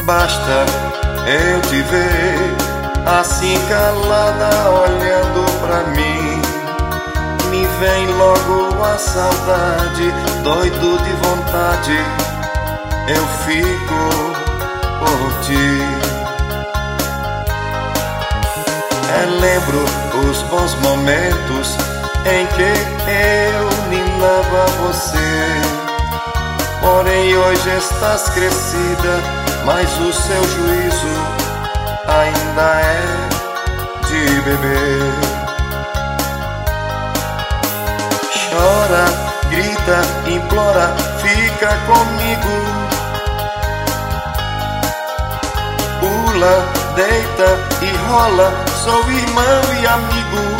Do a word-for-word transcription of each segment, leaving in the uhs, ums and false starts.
Basta eu te ver assim calada olhando pra mim, me vem logo a saudade, doido de vontade, eu fico por ti. Relembro os bons momentos em que eu ninava você, porém hoje estás crescida, mas o seu juízo ainda é de bebê. Chora, grita, implora, fica comigo. Pula, deita e rola, sou irmão e amigo.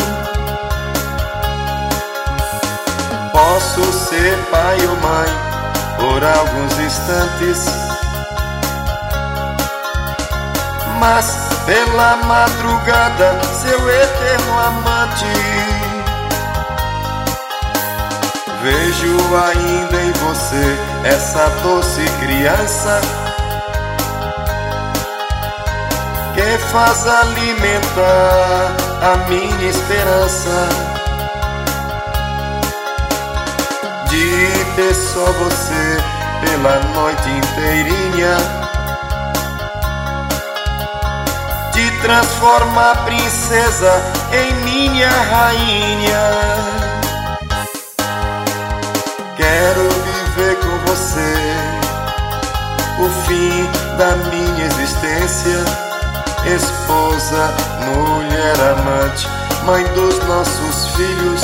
Posso ser pai ou mãe por alguns instantes, mas pela madrugada seu eterno amante. Vejo ainda em você essa doce criança que faz alimentar a minha esperança de ter só você pela noite inteirinha, de transformar a princesa em minha rainha. Quero viver com você o fim da minha existência, esposa, mulher, amante, mãe dos nossos filhos.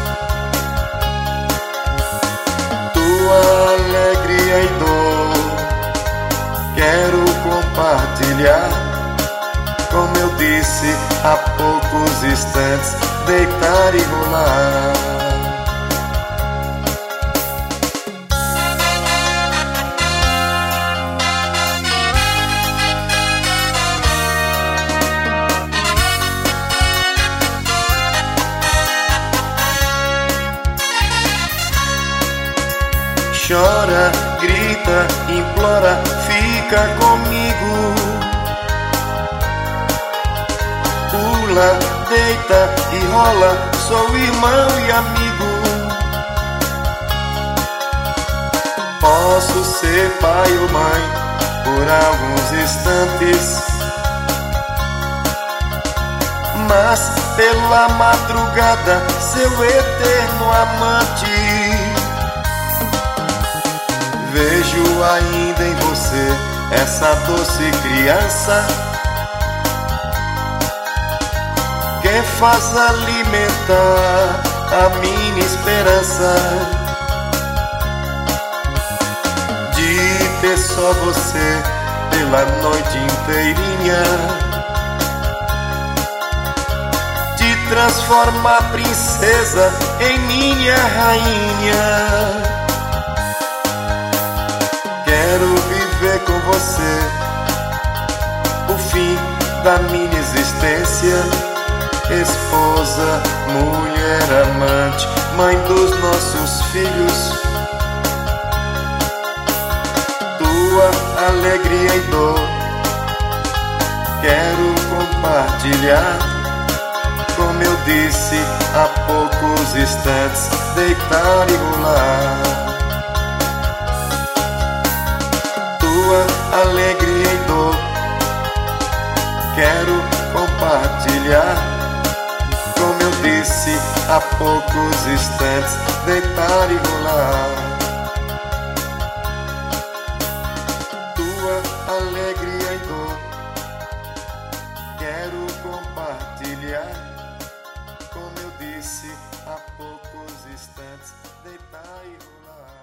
Tua alegria e dor quero compartilhar, como eu disse há poucos instantes, deitar e rolar. Chora, grita, implora, fica comigo. Pula, deita e rola, sou irmão e amigo. Posso ser pai ou mãe por alguns instantes, mas pela madrugada seu eterno amante. Vejo ainda em você essa doce criança que faz alimentar a minha esperança de ter só você pela noite inteirinha, de transformar a princesa em minha rainha. Quero viver com você o fim da minha existência, esposa, mulher, amante, mãe dos nossos filhos. Tua alegria e dor quero compartilhar, como eu disse há poucos instantes, deitar e rolar. Alegria e dor quero compartilhar, como eu disse há poucos instantes, deitar e rolar. Tua alegria e dor quero compartilhar, como eu disse há poucos instantes, deitar e rolar.